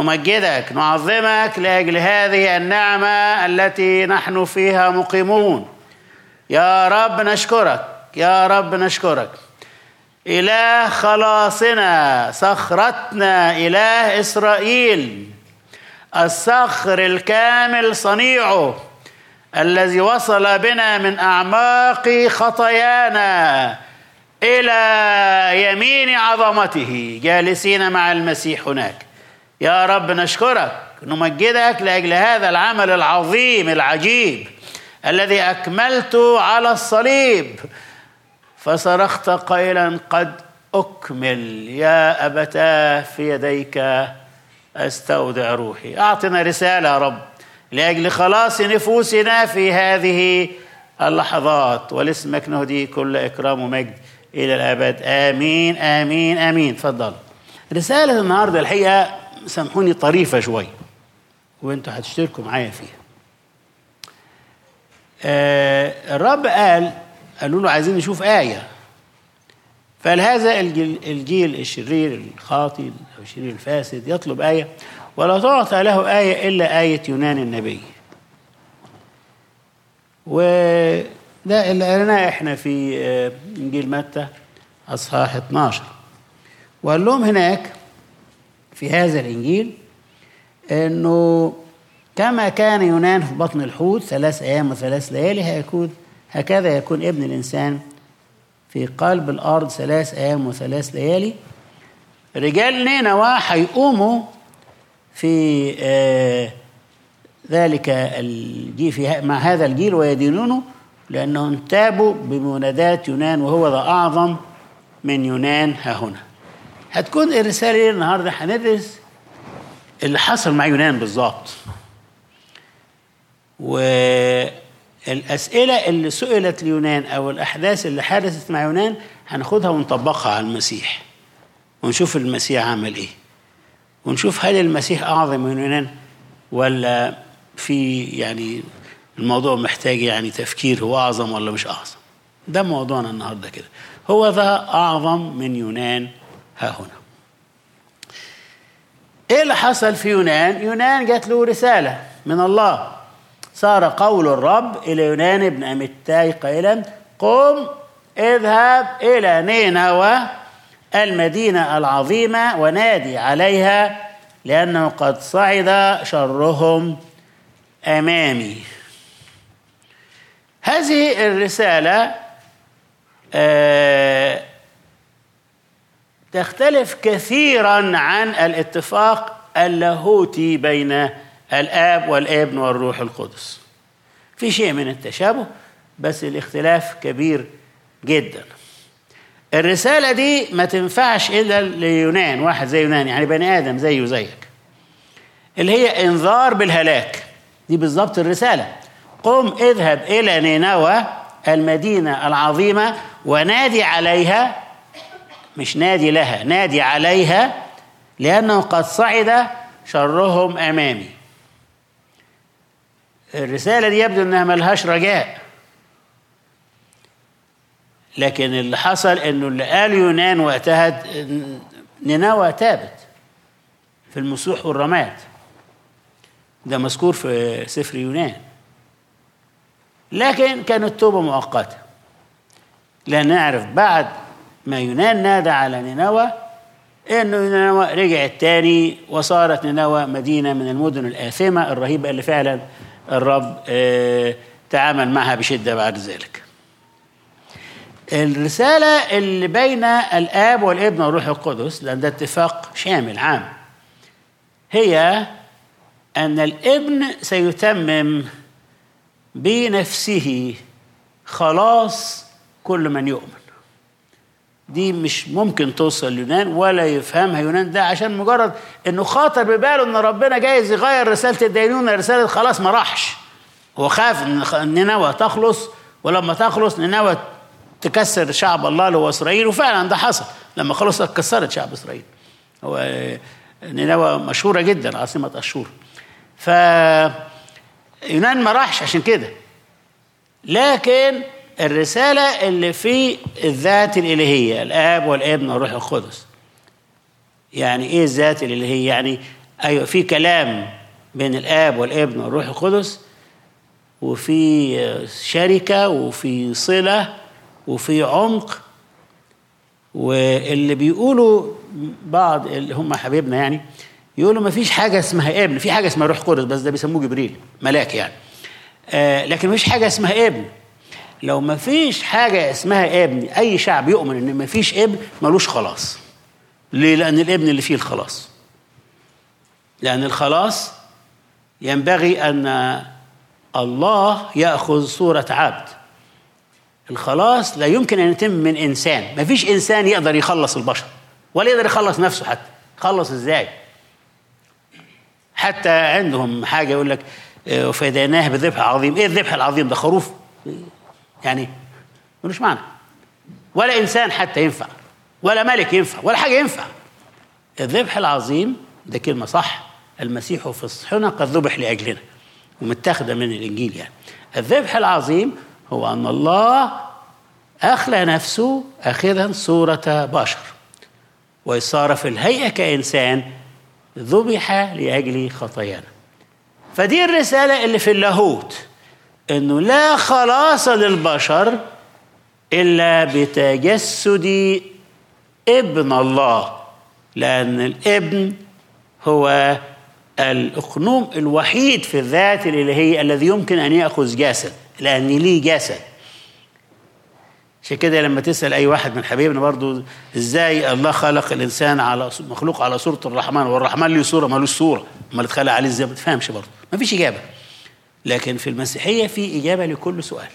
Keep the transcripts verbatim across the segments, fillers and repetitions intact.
نمجدك نعظمك لأجل هذه النعمة التي نحن فيها مقيمون. يا رب نشكرك، يا رب نشكرك. إله خلاصنا، صخرتنا، إله إسرائيل، الصخر الكامل صنيعه، الذي وصل بنا من أعماق خطايانا إلى يمين عظمته جالسين مع المسيح هناك. يا رب نشكرك نمجدك لأجل هذا العمل العظيم العجيب الذي أكملته على الصليب، فصرخت قائلا قد أكمل. يا أبتاه في يديك أستودع روحي. أعطنا رسالة يا رب لأجل خلاص نفوسنا في هذه اللحظات، ولاسمك نهدي كل إكرام ومجد إلى الأبد. آمين آمين آمين. تفضل. رسالة النهاردة الحقيقة سامحوني طريفة شوي وانتوا هتشتركوا معايا فيها. آه الرب قال قالوا له عايزين نشوف آية، فقال هذا الجيل, الجيل الشرير الخاطئ أو الشرير الفاسد يطلب آية ولا تعطى له آية إلا آية يونان النبي. وده اللي قريناه احنا في إنجيل متى أصحاح اثناشر. وقال لهم هناك في هذا الإنجيل إنه كما كان يونان في بطن الحوت ثلاث أيام وثلاث ليالي هيكون هكذا يكون ابن الإنسان في قلب الأرض ثلاث أيام وثلاث ليالي. رجال نينوى هيقوموا في آه ذلك الجيل في مع هذا الجيل ويدينونه لأنهم تابوا بمنادات يونان وهو ذا أعظم من يونان ها هنا. هتكون الرسالة النهارده هندرس اللي حصل مع يونان بالظبط، والأسئلة اللي سئلت ليونان أو الأحداث اللي حدثت مع يونان هناخدها ونطبقها على المسيح ونشوف المسيح عمل إيه، ونشوف هل المسيح أعظم من يونان ولا في يعني الموضوع محتاج يعني تفكير هو أعظم ولا مش أعظم. ده موضوعنا النهارده كده. هو ذا أعظم من يونان ها هنا. إيه اللي حصل في يونان؟ يونان جات له رسالة من الله. صار قول الرب إلى يونان ابن أمتاي قائلا قم اذهب إلى نينوى المدينة العظيمة ونادي عليها لأنه قد صعد شرهم أمامي. هذه الرسالة آه تختلف كثيرا عن الاتفاق اللاهوتي بين الآب والابن والروح القدس. في شيء من التشابه بس الاختلاف كبير جدا. الرسالة دي ما تنفعش إلا ليونان، واحد زي يونان يعني بني آدم زيه وزيك، اللي هي انذار بالهلاك. دي بالضبط الرسالة. قم اذهب إلى نينوى المدينة العظيمة ونادي عليها، مش نادي لها، نادي عليها لأنه قد صعد شرهم أمامي. الرسالة دي يبدو أنها ملهاش رجاء، لكن اللي حصل أنه اللي قال يونان وقتها نينوى تابت في المسوح والرماد. ده مذكور في سفر يونان، لكن كانت توبة مؤقتة، لأن نعرف بعد ما يونان نادى على نينوى إنه نينوى رجعت تاني وصارت نينوى مدينة من المدن الآثمة الرهيبة اللي فعلا الرب اه تعامل معها بشدة بعد ذلك. الرسالة اللي بين الآب والابن والروح القدس، لأن ده اتفاق شامل عام، هي أن الابن سيتمم بنفسه خلاص كل من يؤمن. دي مش ممكن توصل ليونان ولا يفهمها يونان، ده عشان مجرد انه خاطر بباله ان ربنا جايز يغير رسالة الدينونة رسالة خلاص ما راحش. هو خاف ان نينوى تخلص، ولما تخلص نينوى تكسر شعب الله اللي هو اسرائيل، وفعلا ده حصل. لما خلصت كسرت شعب اسرائيل. هو نينوى مشهورة جدا عاصمة أشور. ف يونان ما راحش عشان كده، لكن الرسالة اللي في الذات الإلهية الآب والابن والروح القدس. يعني إيه الذات الإلهية؟ يعني أيوة في كلام بين الآب والابن والروح القدس، وفي شركة وفي صلة وفي عمق. واللي بيقولوا بعض اللي هم حبيبنا يعني يقولوا ما فيش حاجة اسمها ابن، في حاجة اسمها روح قدس بس ده بيسموه جبريل ملاك يعني، آه لكن ما فيش حاجة اسمها ابن. لو ما فيش حاجة اسمها ابن، أي شعب يؤمن إن ما فيش ابن ملوش خلاص. ليه؟ لأن الابن اللي فيه الخلاص، لأن الخلاص ينبغي أن الله يأخذ صورة عبد. الخلاص لا يمكن أن يتم من إنسان، ما فيش إنسان يقدر يخلص البشر ولا يقدر يخلص نفسه. حتى يخلص إزاي؟ حتى عندهم حاجة يقول لك وفديناه بذبح عظيم. إيه الذبح العظيم ده؟ خروف يعني؟ ملوش معنى. ولا إنسان حتى ينفع، ولا ملك ينفع، ولا حاجة ينفع. الذبح العظيم ده كلمة صح، المسيح في الصحنة قد ذبح لأجلنا، ومتاخدة من الإنجيل يعني. الذبح العظيم هو أن الله أخلى نفسه أخذا صورة بشر، وصار في الهيئة كإنسان، ذبح لأجل خطايانا. فدي الرسالة اللي في اللاهوت، أنه لا خلاص للبشر إلا بتجسد ابن الله، لأن الابن هو الأقنوم الوحيد في الذات الإلهية الذي يمكن أن يأخذ جسد، لأن ليه جسد. عشان كده لما تسأل أي واحد من حبيبنا برضو إزاي الله خلق الإنسان على مخلوق على صورة الرحمن، والرحمن له صورة مالوش صورة، ما اللي اتخلق عليه إزاي؟ ما تفهمش برضو، ما فيش إجابة. لكن في المسيحية في إجابة لكل سؤال.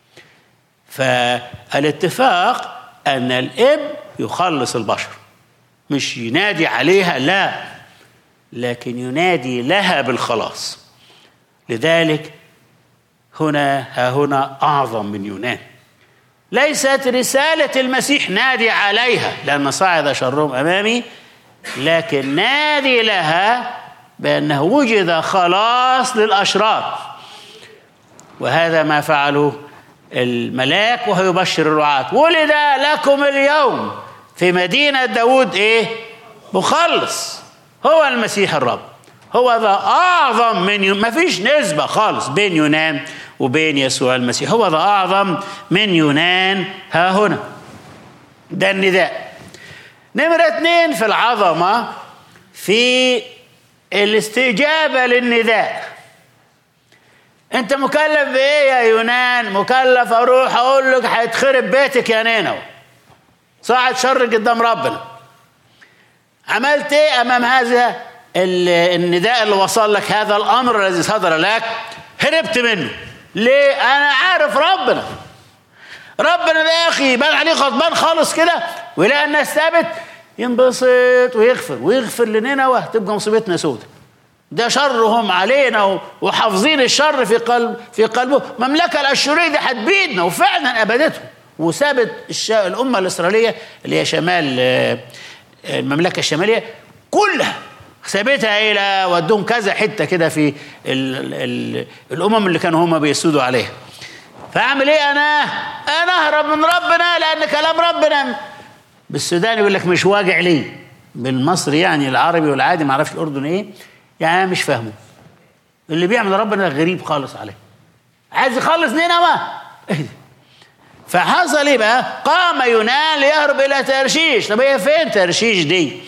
فالاتفاق أن الاب يخلص البشر، مش ينادي عليها، لا، لكن ينادي لها بالخلاص. لذلك هنا ها هنا أعظم من يونان. ليست رسالة المسيح نادي عليها لأن صعد شرهم أمامي، لكن نادي لها بأنه وجد خلاص للأشرار. وهذا ما فعله الملاك وهو يبشر الرعاة: ولد لكم اليوم في مدينة داود إيه؟ مخلص، هو المسيح الرب. هو ذا أعظم من يونان. ما فيش نسبة خالص بين يونان وبين يسوع المسيح. هو ذا أعظم من يونان ها هنا. ده النداء. نمرة اثنين في العظمة في الاستجابة للنداء. انت مكلف بايه يا يونان؟ مكلف اروح اقول لك هيتخرب بيتك يا نينوى، صاعد شر قدام ربنا. عملت ايه امام هذا النداء اللي وصل لك؟ هذا الامر الذي صدر لك هربت منه. ليه؟ انا عارف ربنا. ربنا ده يا اخي يبان عليه غضبان خالص كده، ويلاقي الناس ثابت ينبسط ويغفر ويغفر لنينوى، تبقى مصيبتنا سودة. ده شرهم علينا وحافظين الشر في قلب في قلبه. المملكه الاشوريه دي هتبيدنا، وفعلا ابادتهم وسابت الامه الاسرائيليه اللي هي شمال المملكه الشماليه كلها، سابتها الى ودهم كذا حته كده في ال ال الامم اللي كانوا هم بيسودوا عليها. فاعمل ايه انا؟ انا اهرب من ربنا لان كلام ربنا. بالسوداني يقول لك مش واجع لي، بالمصري يعني العربي والعادي ما اعرفش الاردن ايه يعني، انا مش فاهمه. اللي بيعمل ربنا غريب خالص عليه، عايز يخلص نينوى. فحصل ايه بقى؟ قام يونان ليهرب الى ترشيش. طب هي فين ترشيش دي؟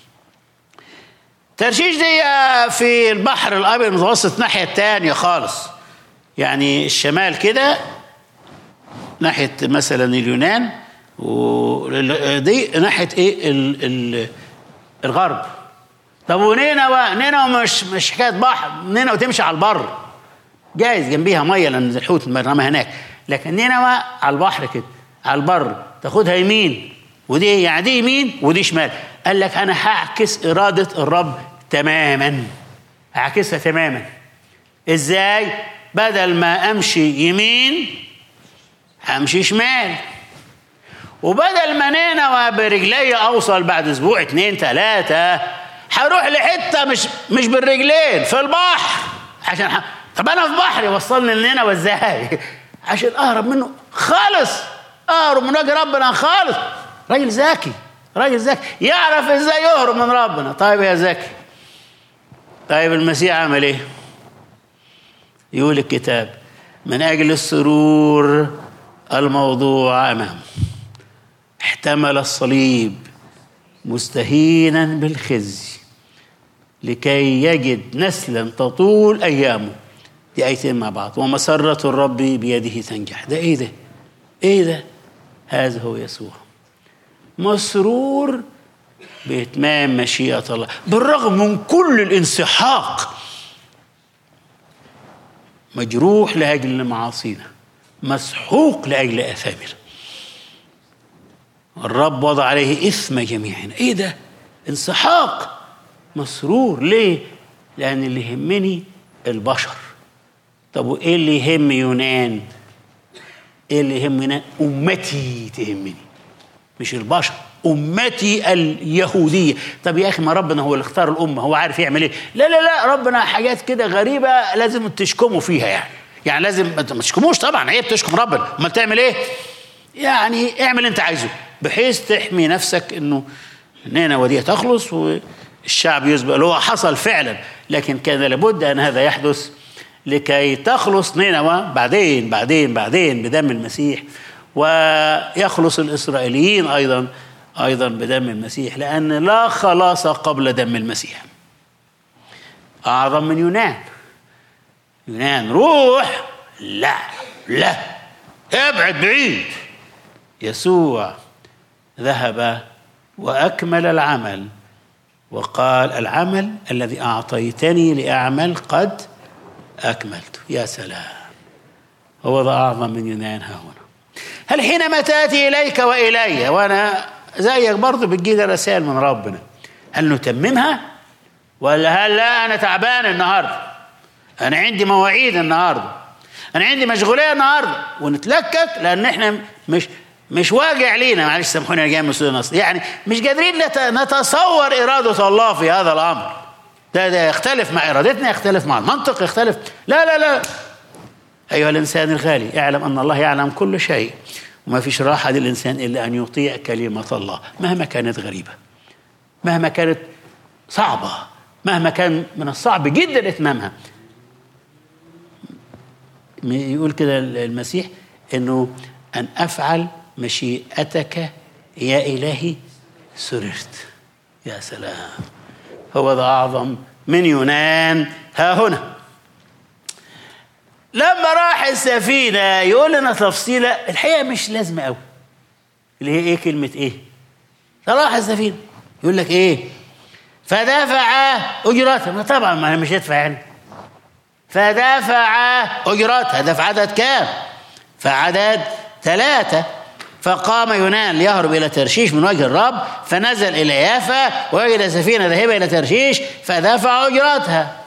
ترشيش دي في البحر الابيض المتوسط، الناحيه الثانيه خالص، يعني الشمال كده ناحيه مثلا اليونان، ودي ناحيه ايه ال ال الغرب. طب ونينوى؟ نينوى مش مش حكايه بحر، نينوى تمشي على البر، جايز جنبيها ميه لان الحوت مرمى هناك، لكن نينوى على البحر كده على البر، تاخدها يمين، ودي يعني دي يمين ودي شمال. قال لك انا هعكس اراده الرب تماما، هعكسها تماما. ازاي؟ بدل ما امشي يمين همشي شمال، وبدل ما نينوى برجلي اوصل بعد اسبوع اتنين تلاته، هروح لحته مش مش بالرجلين، في البحر. عشان ح... طب انا في بحر يوصلني لنينوى ازاي؟ عشان اهرب منه خالص، اهرب من وجه ربنا خالص. راجل ذكي، راجل ذكي يعرف ازاي يهرب من ربنا. طيب يا ذكي، طيب المسيح عمل ايه؟ يقول الكتاب من أجل السرور الموضوع أمامه احتمل الصليب مستهينا بالخزي لكي يجد نسلا تطول أيامه. دي آيتين مع بعض. ومسرة الرب بيده تنجح. ده إيه ده؟ إيه ده؟ هذا هو يسوع مسرور بإتمام مشيئة الله بالرغم من كل الانسحاق، مجروح لأجل معاصينا، مسحوق لأجل آثامنا. الرب وضع عليه إثم جميعنا. إيه ده؟ انسحاق، مسرور. ليه؟ لأن اللي يهمني البشر. طب وإيه اللي يهم يونان؟ إيه اللي يهمنا؟ أمتي تهمني، مش البشر، أمتي اليهودية. طب يا أخي ما ربنا هو اللي اختار الأمة، هو عارف يعمل إيه. لا لا لا، ربنا حاجات كده غريبة لازم تشكموا فيها. يعني يعني لازم ما تشكموش طبعا، عيب تشكم ربنا. ما تعمل إيه؟ يعني اعمل أنت عايزه بحيث تحمي نفسك إنه نينوى دي تخلص والشعب يسبق. اللي هو حصل فعلا، لكن كان لابد أن هذا يحدث لكي تخلص نينوى بعدين بعدين بعدين بدم المسيح، ويخلص الإسرائيليين أيضا أيضا بدم المسيح، لأن لا خلاص قبل دم المسيح. أعظم من يونان. يونان روح، لا لا ابعد بعيد. يسوع ذهب وأكمل العمل وقال العمل الذي أعطيتني لأعمل قد أكملته. يا سلام، هو ذا أعظم من يونان ها هنا. هل حينما تأتي إليك وإلي وأنا زيك برضو بتجينا رسائل من ربنا، هل نتممها ولا هل لا أنا تعبان النهاردة، أنا عندي مواعيد النهاردة، أنا عندي مشغولية النهاردة، ونتلكك لأن إحنا مش مش واجع لينا، معلش سامحوني أنا جاي من السودان أصلا، يعني مش قادرين نتصور إرادة الله في هذا الأمر. ده ده يختلف مع إرادتنا، يختلف مع المنطق، يختلف. لا لا لا أيها الإنسان الغالي، اعلم أن الله يعلم كل شيء، وما فيش راحة للإنسان إلا أن يطيع كلمة الله مهما كانت غريبة، مهما كانت صعبة، مهما كان من الصعب جدا إتمامها. يقول كده المسيح إنه أن أفعل مشيئتك يا إلهي سررت. يا سلام، هو ذا أعظم من يونان ها هنا. لما راح السفينة يقول لنا تفصيلة الحقيقة مش لازمة قوي، اللي هي إيه؟ كلمة إيه؟ راح السفينة يقول لك إيه؟ فدفع أجرتها. طبعا ما مش يدفع يعني، فدفع أجرتها. دفع عدد كام؟ فعدد ثلاثة. فقام يونان ليهرب إلى ترشيش من وجه الرب، فنزل إلى يافا ووجد سفينة ذاهبة إلى ترشيش فدفع أجرتها.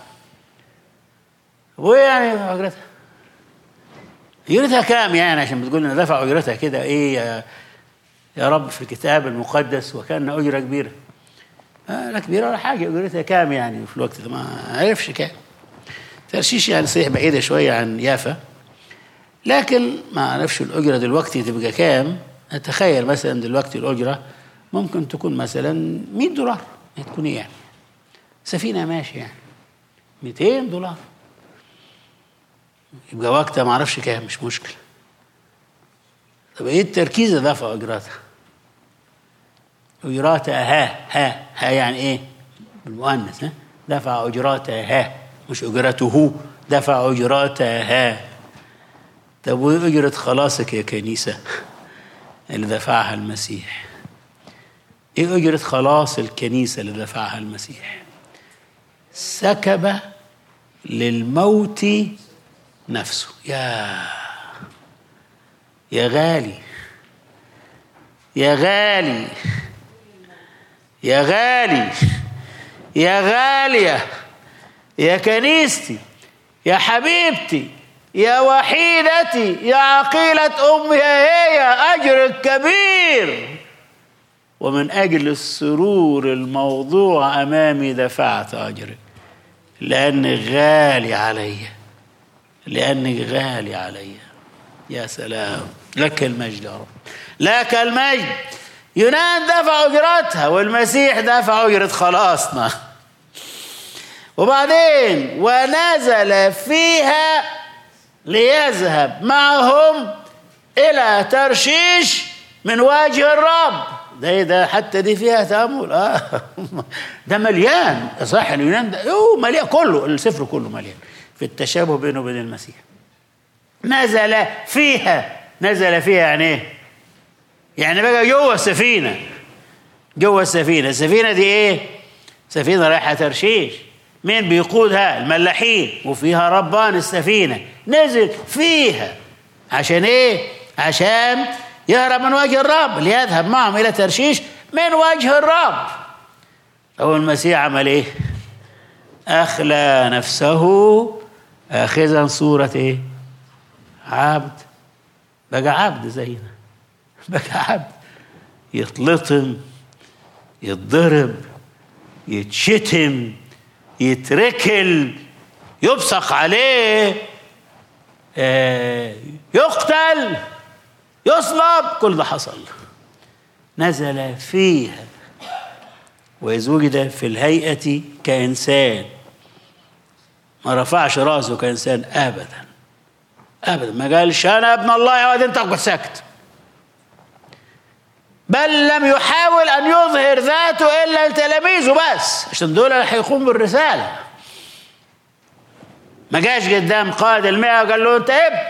ويعني أجرتها أجرتها كام يعني؟ عشان بتقول لنا دفع أجرتها كده إيه يا, يا رب في الكتاب المقدس وكان أجرة كبيرة. آه لا كبيرة ولا حاجة، أجرتها كام يعني في الوقت ده؟ ما عرفش كام. ترشيش يعني صحيح بعيدة شوية عن يافا، لكن ما عرفش الأجرة دلوقتي تبقى كام. أتخيل مثلا دلوقتي الأجرة ممكن تكون مثلا مئة دولار. تكون إيه يعني؟ سفينة ماشي يعني مئتين دولار، يبقى وقتها ما عرفش كام، مش مشكلة. طب إيه التركيز دفع أجراتها؟ أجراتها ها ها ها يعني إيه؟ بالمؤنث. ها دفع أجراتها ها، مش أجرته، دفع أجراتها ها. طب وإيه أجرة خلاصك يا كنيسة اللي دفعها المسيح؟ إيه أجرة خلاص الكنيسة اللي دفعها المسيح؟ سكب للموت نفسه. يا يا غالي يا غالي يا غالي يا غالية يا كنيستي يا حبيبتي يا وحيدتي يا عقيلة أمي، هي أجرك كبير، ومن أجل السرور الموضوع أمامي دفعت أجرك، لأنك غالي علي، لأنك غالي علي. يا سلام، لك المجد يا رب، لك المجد. يونان دفع أجرتها والمسيح دفع أجرة خلاصنا. وبعدين ونزل فيها ليذهب معهم إلى ترشيش من وجه الرب. ده ده حتى دي فيها تأمل. آه ده مليان صح. اليونان ده أوه مليان كله، السفر كله مليان في التشابه بينه وبين المسيح. نزل فيها، نزل فيها يعني ايه؟ يعني بقى جوه السفينة، جوه السفينة. السفينة دي ايه؟ سفينة رايحة ترشيش. مين بيقودها؟ الملاحين، وفيها ربان السفينة. نزل فيها عشان ايه؟ عشان يهرب من وجه الرب، ليذهب معهم إلى ترشيش من وجه الرب. أو المسيح عمل ايه؟ أخلى نفسه آخذا صورة ايه؟ عبد. بقى عبد زينا، بقى عبد، يتلطم، يتضرب، يتشتم، يتركل، يبصق عليه، يقتل، يصلب. كل ده حصل. نزل فيها وإذ وجد في الهيئة كإنسان. ما رفعش راسه كإنسان أبدا أبدا. ما قالش أنا ابن الله يا واد أنت قد سكت. بل لم يحاول أن يظهر ذاته إلا لتلاميذه بس، عشان دول اللي هيقوموا بالرسالة. ما جاش قدام قائد المئة وقال له أنت ابن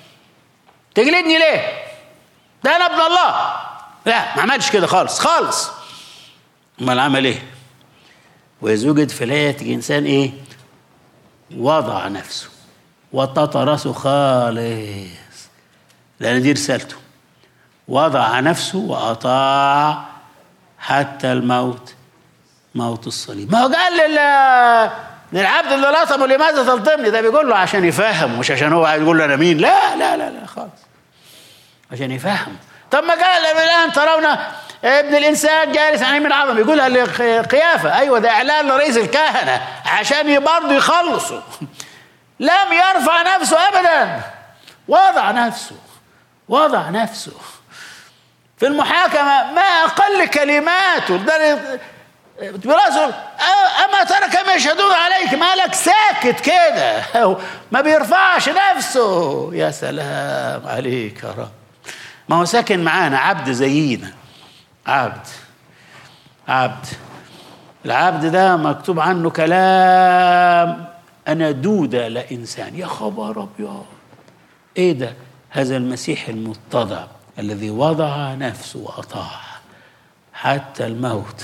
تجلدني ليه؟ ده أنا ابن الله. لا، ما عملش كده خالص خالص. امال عمل ايه؟ وإذ وجد في الهيئة إنسان ايه؟ وضع نفسه وتطرسه خالص، لأن دي رسالته. وضع نفسه وأطاع حتى الموت، موت الصليب. ما هو قال للعبد اللي لطمه لماذا تلطمني؟ ده بيقول له عشان يفهم، مش عشان هو عايز يقول له أنا مين. لا لا لا لا خالص، عشان يفهم. طب ما قال الآن ترون ابن الإنسان جالس عن يمين العظمة، يقولها لقيافة. أيوة ده إعلان لرئيس الكهنة عشان برضه يخلصوا. لم يرفع نفسه أبدا، وضع نفسه، وضع نفسه في المحاكمة. ما أقل كلماته براسه، أما ترى كما يشهدون عليك، مالك ساكت كده، ما بيرفعش نفسه. يا سلام عليك يا رب. ما هو ساكن معانا، عبد زينا، عبد عبد. العبد ده مكتوب عنه كلام أنا دودة لا إنسان. يا خبر أبيض، إيه ده؟ هذا المسيح المتضع الذي وضع نفسه وأطاع حتى الموت،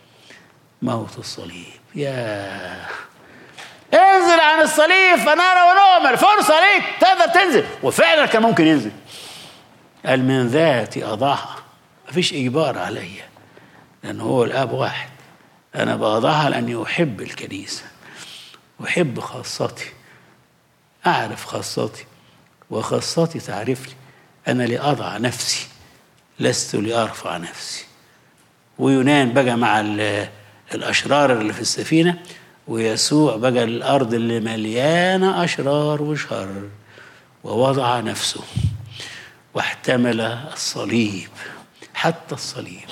موت الصليب. يا انزل عن الصليب فنرى ونؤمن، فرصة ليك تقدر تنزل. وفعلا كان ممكن ينزل. قال من ذاتي أضعها، مفيش إجبار عليا، لأن هو الآب واحد. أنا بأضعها لأني أحب الكنيسة، أحب خاصتي، أعرف خاصتي وخاصتي تعرفني. أنا لأضع نفسي لست لأرفع نفسي. ويونان بقى مع الأشرار اللي في السفينة، ويسوع بقى الأرض اللي مليانة أشرار وشر، ووضع نفسه واحتمل الصليب حتى الصليب.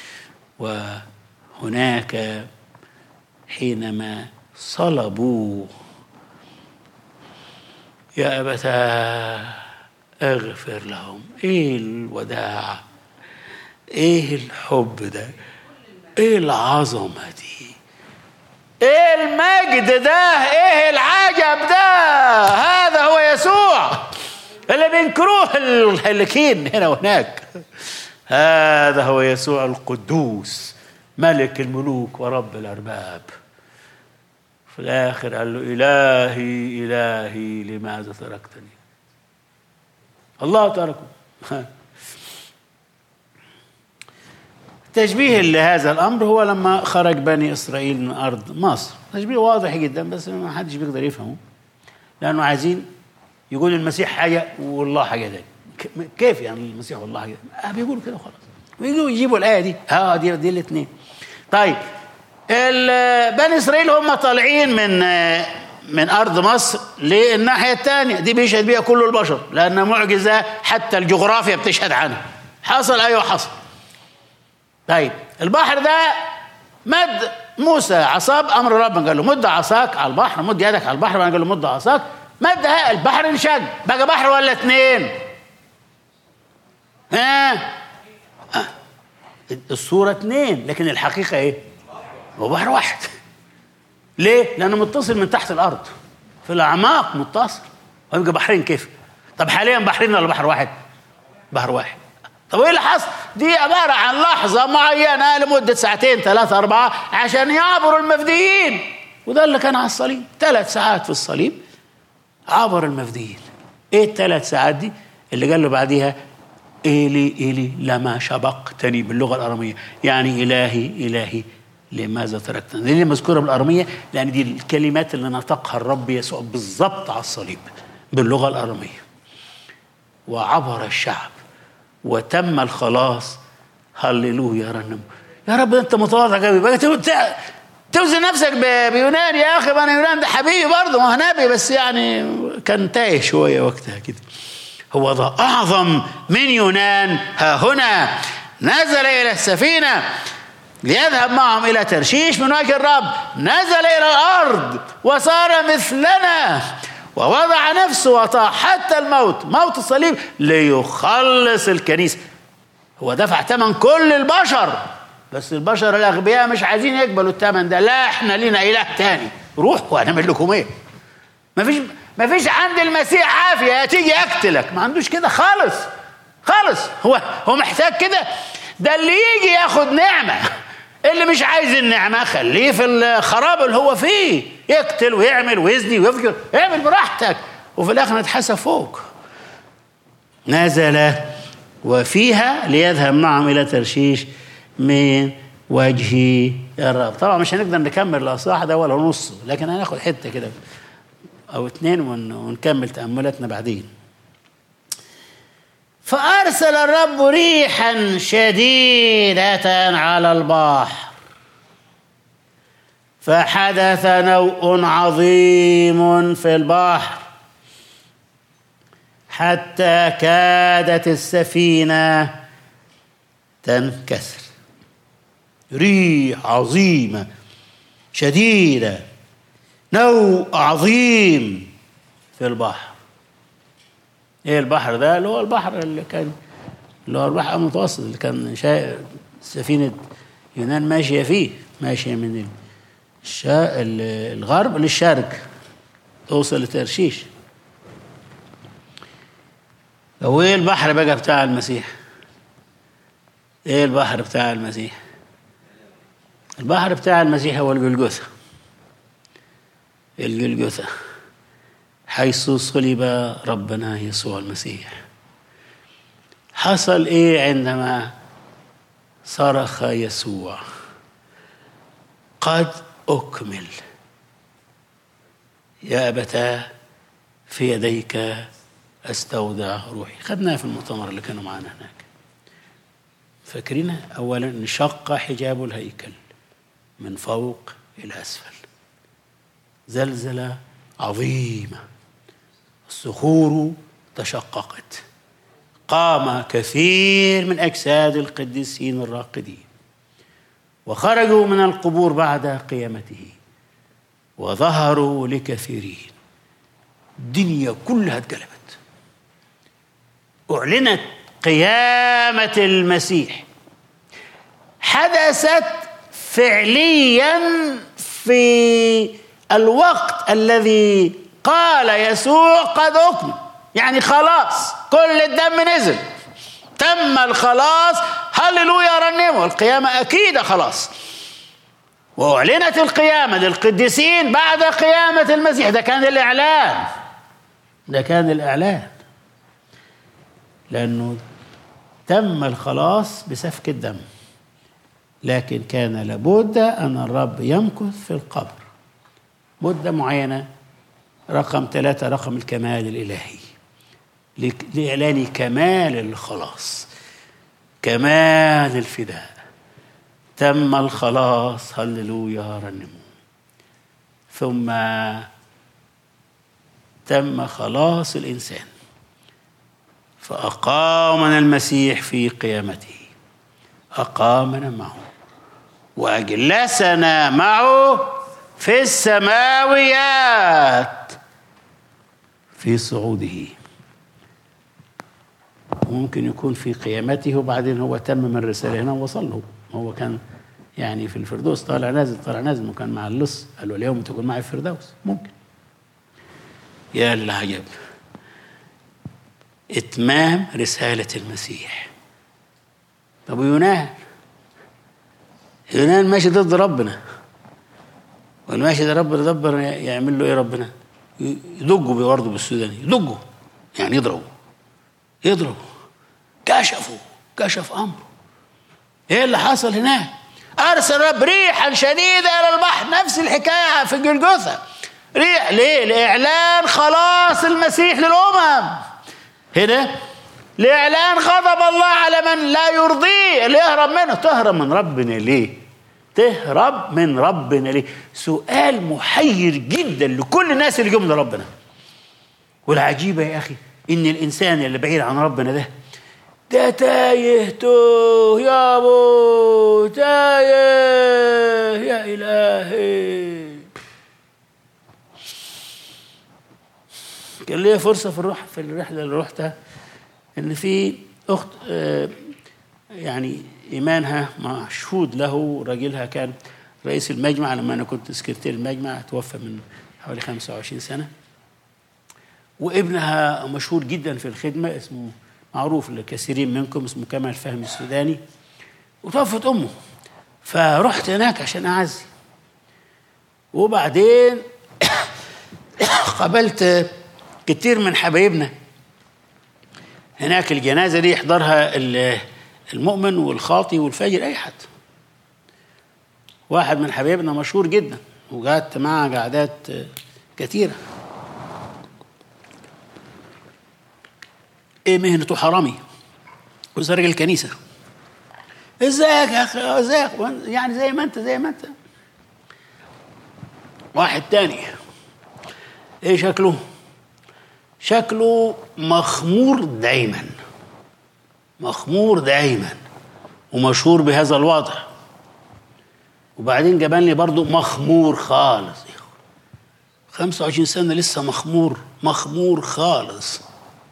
وهناك حينما صلبوه يا أبتاه اغفر لهم. ايه الوداع، ايه الحب ده، ايه العظمة دي، ايه المجد ده، ايه العجب ده. هذا هو يسوع اللي بينكروه الهلكين هنا وهناك. هذا هو يسوع القدوس ملك الملوك ورب الأرباب. في الآخر قال له إلهي إلهي لماذا تركتني؟ الله تركه. تشبيه لهذا الأمر هو لما خرج بني إسرائيل من أرض مصر. تشبيه واضح جدا بس ما حدش بيقدر يفهمه، لأنه عايزين يقول المسيح حاجة والله حاجة تانية. كيف يعني المسيح والله حاجة؟ آه بيقولوا كده خلاص، ويجوا يجيبوا الآية دي. اه دي دي الاثنين. طيب بني إسرائيل هم طالعين من من أرض مصر للناحية الثانية، دي بيشهد بيها كل البشر لأنها معجزة، حتى الجغرافيا بتشهد عنها. حصل أيوة حصل. طيب البحر ده مد موسى عصاه بأمر ربنا، قال له مد عصاك على البحر، مد يدك على البحر، قال له مد عصاك، مدها البحر انشق، بقى بحر ولا اتنين؟ ها الصورة اتنين لكن الحقيقة ايه؟ هو بحر واحد. ليه؟ لأنه متصل من تحت الأرض في الأعماق متصل، ويبقى بحرين كيف؟ طب حاليا بحرين ولا بحر واحد؟ بحر واحد. طب ايه اللي حصل؟ دي عبارة عن لحظة معينة لمدة ساعتين ثلاثة أربعة عشان يعبروا المفديين، وده اللي كان على الصليب. ثلاث ساعات في الصليب عبر المفديين. ايه الثلاث ساعات دي؟ اللي قال له بعديها إيلي إيلي لما شبقتني باللغة الأرامية، يعني إلهي إلهي لماذا تركتني. دي اللي مذكورة بالأرامية لأن دي الكلمات اللي نطقها الرب يسوع بالضبط على الصليب باللغة الأرامية. وعبر الشعب وتم الخلاص. هللويا رنم. يا رب انت متواضع قوي بقى توزن نفسك بيونان يا اخي. انا يونان ده حبيبي برضه، ما هو نبي بس يعني كان تايه شويه وقتها كده. هو ده اعظم من يونان. ها هنا نزل الى السفينه ليذهب معهم الى ترشيش من وجه الرب، نزل الى الارض وصار مثلنا ووضع نفسه وطاع حتى الموت، موت الصليب، ليخلص الكنيسة. هو دفع ثمن كل البشر، بس البشر الأغبياء مش عايزين يقبلوا الثمن ده. لا احنا لينا إله تاني، روح وهنعمل لكم ايه. مفيش مفيش عند المسيح عافية يا تيجي أقتلك، ما عندوش كده خالص خالص. هو هو محتاج كده؟ ده اللي يجي ياخد نعمة. اللي مش عايز النعمة خليه في الخراب اللي هو فيه، يقتل ويعمل ويزني ويفجر، اعمل براحتك وفي الآخر نتحسب فوق. نزل وفيها ليذهب معهم إلى ترشيش من وجه الرب. طبعا مش هنقدر نكمل الأصحاح ده ولا نص، لكن هناخد حتة كده أو اتنين ونكمل تأملاتنا بعدين. فأرسل الرب ريحا شديدة على البحر فحدث نوء عظيم في البحر حتى كادت السفينة تنكسر. ريح عظيمة شديدة، نوء عظيم في البحر. ايه البحر ده؟ اللي هو البحر اللي كان اللي هو البحر المتوسط اللي كان شا... سفينة يونان ماشية فيه، ماشية من الشا... الغرب للشرق توصل لترشيش. هو ايه البحر بقى بتاع المسيح؟ ايه البحر بتاع المسيح؟ البحر بتاع المسيح هو الجلجثة. الجلجثة حيث صلب ربنا يسوع المسيح. حصل ايه عندما صرخ يسوع قد أكمل؟ يا أبتاه في يديك أستودع روحي. خدناها في المؤتمر اللي كانوا معانا هناك، فاكرين؟ أولا انشق حجاب الهيكل من فوق إلى أسفل، زلزلة عظيمة، الصخور تشققت، قام كثير من أجساد القديسين الراقدين وخرجوا من القبور بعد قيامته وظهروا لكثيرين. الدنيا كلها اتقلبت، أعلنت قيامة المسيح. حدثت فعليا في الوقت الذي قال يسوع قد أكمل، يعني خلاص كل الدم نزل، تم الخلاص. هللويا رنموا. القيامة أكيد خلاص، وأعلنت القيامة للقديسين بعد قيامة المسيح. ده كان الإعلان، ده كان الإعلان، لأنه تم الخلاص بسفك الدم، لكن كان لابد أن الرب يمكث في القبر مدة معينة. رقم ثلاثة رقم الكمال الإلهي، لإعلان كمال الخلاص، كمال الفداء. تم الخلاص. هللويا رنموا. ثم تم خلاص الإنسان فأقامنا المسيح في قيامته، أقامنا معه وأجلسنا معه في السماويات في صعوده. ممكن يكون في قيامته وبعدين هو تمم الرسالة هنا ووصل له. هو كان يعني في الفردوس طالع نازل طالع نازل، وكان مع اللص قال له اليوم تكون معي في الفردوس. ممكن. يا العجب، إتمام رسالة المسيح. طب يونان، يونان ماشي ضد ربنا، والماشي ضد ربنا ربنا يعمل له ايه؟ ربنا يدقه برضه بالسوداني، يدقه يعني يضربه يضربه كشفوا كشف امره. ايه اللي حصل هناك؟ ارسل رب ريحا شديده الى البحر. نفس الحكايه في جلجثة، ريح ليه؟ لاعلان خلاص المسيح للامم. هنا لاعلان غضب الله على من لا يرضيه، اللي يهرب منه. تهرب من ربنا ليه؟ تهرب من ربنا ليه؟ سؤال محير جدا لكل الناس اللي جم لربنا. والعجيبه يا اخي ان الانسان اللي بعيد عن ربنا ده ده تايه توه يا ابو تايه يا الهي. كان ليا فرصه في الروح في الرحله اللي رحتها ان في اخت يعني ايمانها مشهود له، راجلها كان رئيس المجمع لما انا كنت سكرتير المجمع، توفى من حوالي خمسة وعشرين سنة. وابنها مشهور جدا في الخدمه، اسمه معروف لكثيرين منكم، اسمه كمال فهمي السوداني. وتوفت امه، فرحت هناك عشان اعزي. وبعدين قابلت كتير من حبايبنا هناك. الجنازه دي يحضرها المؤمن والخاطي والفاجر، اي حد. واحد من حبايبنا مشهور جدا وقعدت معه قعدات كثيره. ايه مهنته؟ حرامي وسرق الكنيسه. ازيك يا اخي؟ ازيك؟ يعني زي ما انت زي ما انت. واحد تاني ايه شكله؟ شكله مخمور دايما، مخمور دايما ومشهور بهذا الوضع. وبعدين جابان لي برضو مخمور خالص، خمسة وعشرين سنة لسه مخمور مخمور خالص.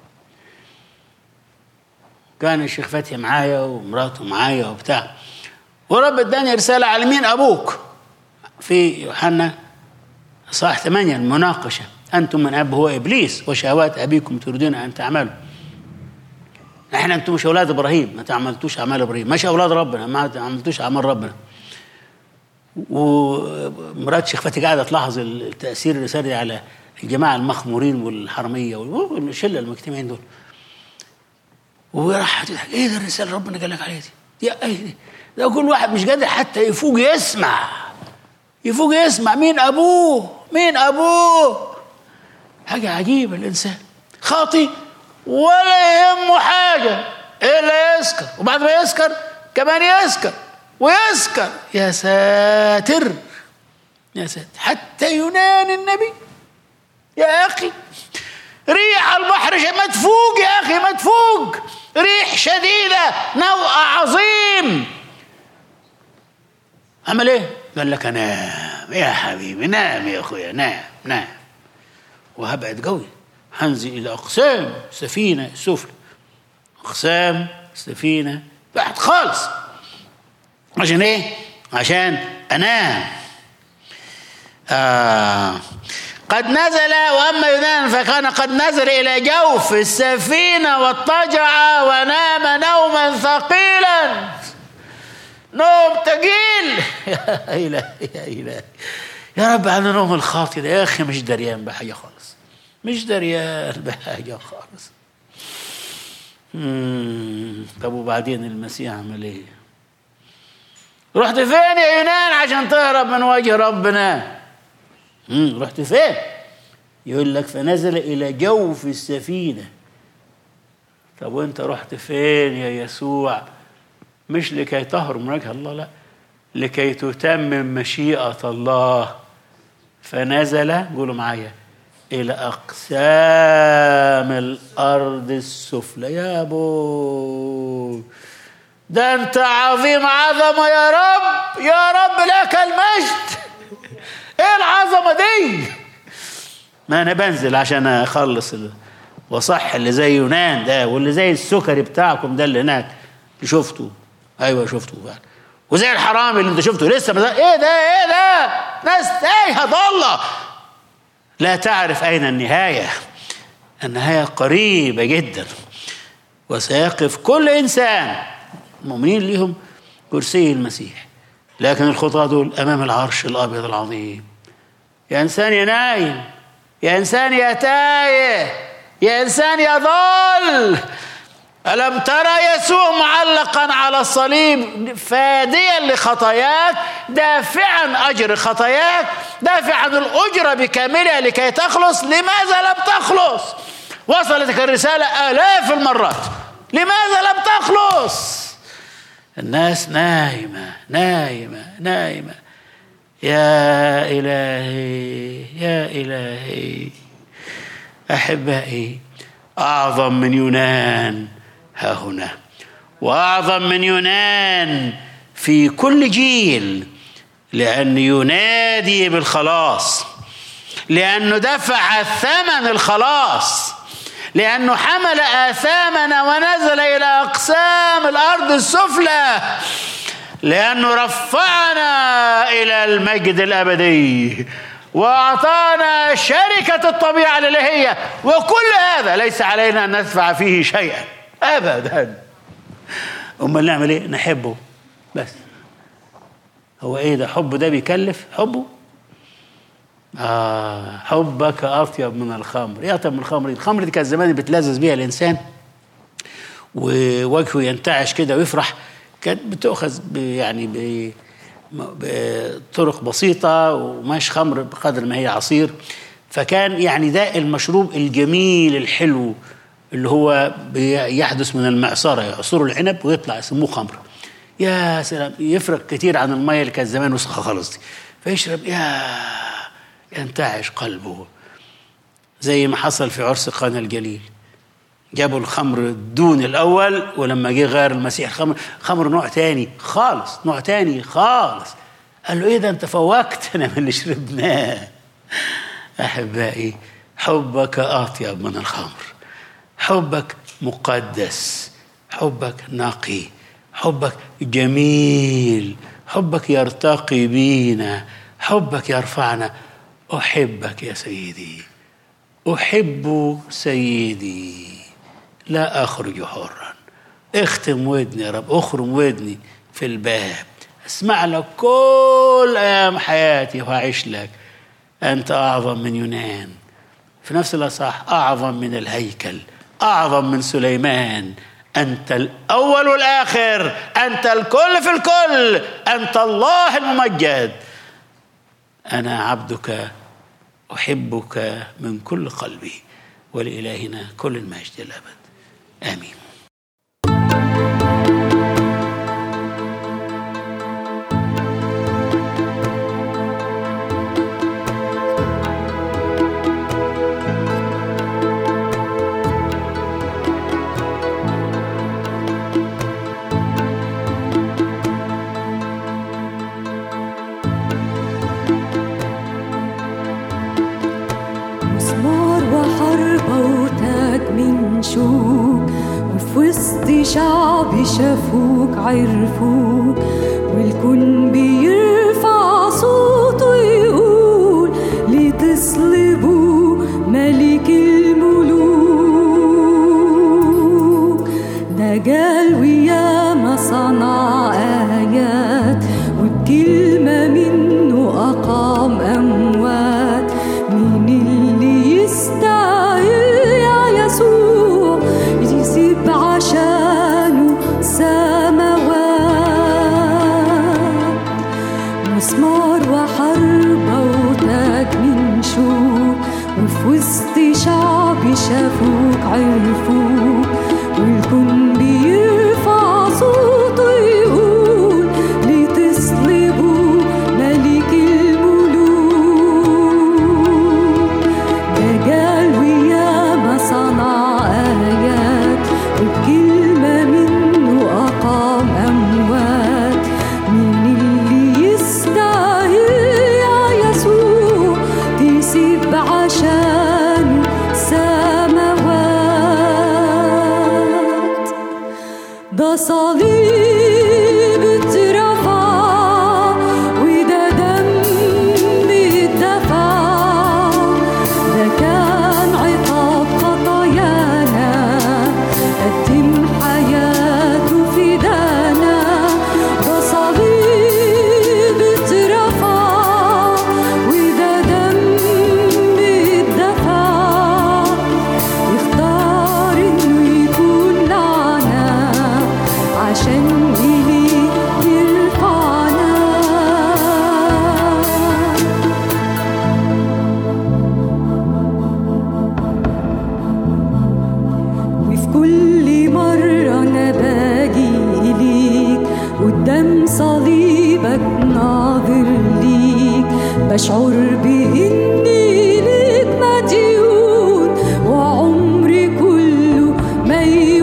كان الشيخ فتحي معايا ومراته معايا وبتاع. ورب اداني رسالة على مين؟ أبوك. في يوحنا صح ثمانية المناقشة، أنتم من أب هو إبليس وشهوات أبيكم تريدون أن تعملوا. احنا انتم مش اولاد ابراهيم، ما تعملتوش اعمال ابراهيم، مش اولاد ربنا، ما تعملتوش اعمال ربنا. ومرات شيخ فتحي قاعده تلاحظ التاثير الرسالي على الجماعه المخمورين والحرميه والشله المجتمعين دول. وراح ايه ده الرساله ربنا قال لك عليها دي؟ يا ايه ده؟ كل واحد مش قادر حتى يفوق يسمع يفوق يسمع مين ابوه مين ابوه. حاجه عجيبه، الانسان خاطي ولا يهمه حاجة إلا يسكر، وبعد ما يسكر كمان يسكر ويسكر. يا ساتر يا ساتر. حتى يونان النبي يا أخي ريح البحر ما تفوق يا أخي، ما تفوق. ريح شديدة، نوء عظيم. عمل إيه؟ قال لك نام يا حبيبي، نام يا أخويا، نام نام. وهبعد قوي، هنزل إلى أقسام سفينة السفلى، أقسام سفينة تحت خالص. عشان إيه؟ عشان أنام. آه. قد نزل، وأما يونان فكان قد نزل إلى جوف السفينة واضطجع ونام نوما ثقيلا. نوم ثقيل. يا إلهي يا إلهي يا رب، على نوم الخاطئ يا أخي مش دريان بحاجة خالص، مش دريان بحاجة خالص. مم. طب وبعدين المسيح عمل ايه؟ رحت فين يا يونان عشان تهرب من وجه ربنا؟ مم. رحت فين؟ يقول لك فنزل إلى جوف السفينة. طب وانت رحت فين يا يسوع؟ مش لكي تهرب من وجه الله، لا، لكي تتمم مشيئة الله. فنزل، قولوا معايا، إلى أقسام الأرض السفلى. يا أبو ده انت عظيم عظمه يا رب، يا رب لك المجد. ايه العظمه دي؟ ما انا بنزل عشان اخلص وصح اللي زي يونان ده، واللي زي السكري بتاعكم ده اللي هناك شفته. ايوه شفته بقى. وزي الحرامي اللي انت شفته لسه مزال. ايه ده ايه ده ناس تايهه ضاله لا تعرف اين النهايه. النهايه قريبه جدا، وسيقف كل انسان المؤمنين ليهم كرسي المسيح، لكن الخطاة دول امام العرش الابيض العظيم. يا انسان يا نايم، يا انسان يا تايه، يا انسان يا ضال، ألم ترى يسوع معلقا على الصليب فاديا لخطاياك، دافعا أجر خطاياك، دافعا الأجرة بكاملها لكي تخلص. لماذا لم تخلص؟ وصلتك الرسالة آلاف المرات، لماذا لم تخلص؟ الناس نايمة نايمة نايمة. يا إلهي يا إلهي أحبائي، أعظم من يونان ها هنا، وأعظم من يونان في كل جيل، لأنه ينادي بالخلاص، لأنه دفع ثمن الخلاص، لأنه حمل آثامنا ونزل إلى أقسام الأرض السفلى، لأنه رفعنا إلى المجد الأبدي وأعطانا شركة الطبيعة الإلهية. وكل هذا ليس علينا أن ندفع فيه شيئا أبدا. أمال نعمل إيه؟ نحبه بس. هو إيه ده؟ حبه ده بيكلف؟ حبه آه حبك أطيب من الخمر. إيه أطيب من الخمر؟ الخمر دي كانت زمان بتلذذ بيها الإنسان ووجهه ينتعش كده ويفرح. كانت بتأخذ يعني ب بطرق بسيطة وماش خمر بقدر ما هي عصير. فكان يعني ده المشروب الجميل الحلو اللي هو يحدث من المعصرة، يعصروا العنب ويطلع يسموه خمر. يا سلام، يفرق كتير عن المية اللي كانت زمان وسخة خالص دي. فيشرب يا ينتعش قلبه، زي ما حصل في عرس قانا الجليل. جابوا الخمر الدون الأول، ولما جه غير المسيح خمر خمر نوع تاني خالص، نوع تاني خالص. قال له إيه ده؟ أنت فوقتنا من اللي شربناه. أحبائي، حبك أطيب من الخمر، حبك مقدس، حبك نقي، حبك جميل، حبك يرتقي بينا، حبك يرفعنا. أحبك يا سيدي، أحب سيدي، لا أخرج حرا. اختم ودني يا رب، اخرم ودني في الباب، اسمع لك كل أيام حياتي وأعيش لك. أنت أعظم من يونان، في نفس الأصح أعظم من الهيكل، أعظم من سليمان. أنت الأول والآخر، أنت الكل في الكل، أنت الله الممجد. أنا عبدك أحبك من كل قلبي، ولإلهنا كل المجد الأبد. آمين. وفي وسط شعبي شافوك عرفوك، والكون بيرفع صوته يقول لتصلبوا ملك الملوك. ده جال وياما صنع آيات، وبكلمة منه أقام أموات. مين اللي يستاهل يا يسوع يسيب عشانه سماوات؟ مسمار وحربة وتاج من شوك، وفي وسط شعبي شافوك عرفوك، والكون بيرفع صوته يقول لتصلبوا ملك الملوك. دجال وياما صنع آيات، وبكلمة منه أقام صليب اترفع وده دم اتدفع، ده كان عقاب خطايانا، قدم حياته فدانا. ده صليب اترفع وده دم اتدفع، يختار انه يكون لعنة عشان إليه يرفعنا. وفي كل مرة أنا باجي إليك قدام صليبك ناظر ليك، بشعر بإني ليك مديون وعمري كله ما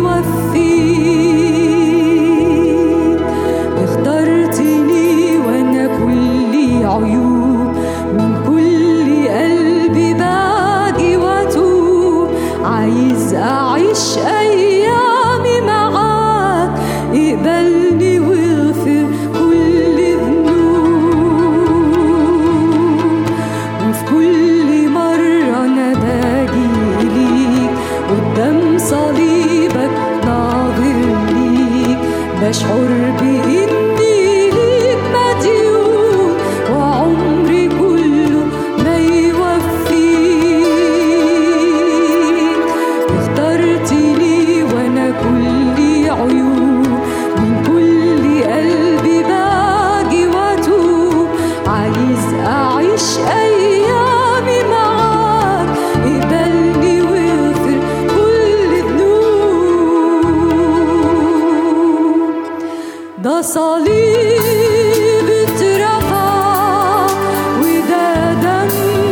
يوفيك. اخترتني وأنا كلي عيوب، من كل قلبي باجي وأتوب، عايز أعيش أيامي معاك، اقبلني واغفر كل ذنوب. وفي كل مرة أنا باجي إليك قدام صليبك ناظر ليك، بشعر بإني ليك مديون وعمري كله ما يوفيك. اخترتني وأنا كلي عيوب، من كل قلبي باجي وأتوب، عايز أعيش أيامي معاك، اقبلني واغفر كل ذنوب. ده صليب اترفع وده دم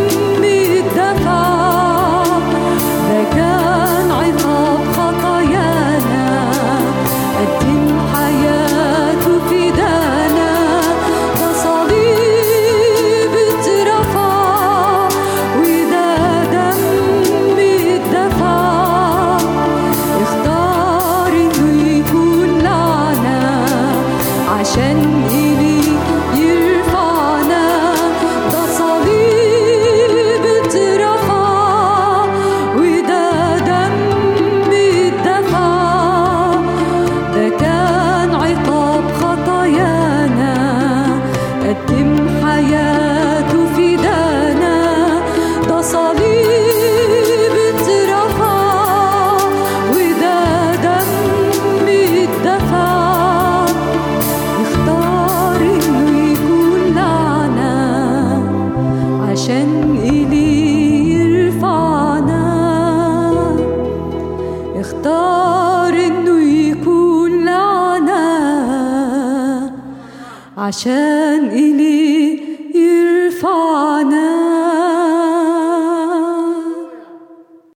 اتدفع، ده كان عقاب خطايانا، قدم حياته فدانا. ده صليب اترفع وده دم اتدفع، اختار انه يكون لعنة عشان إليه يرفعنا. ده صليب اترفع وده دم اتدفع، ده كان عقاب خطايانا، قدم حياته فدانا. ده صليب اترفع وده دم اتدفع، اختار انه يكون لعنة عشان إليه يرفعنا. اختار انه يكون لعنة عشان إليه يرفعنا.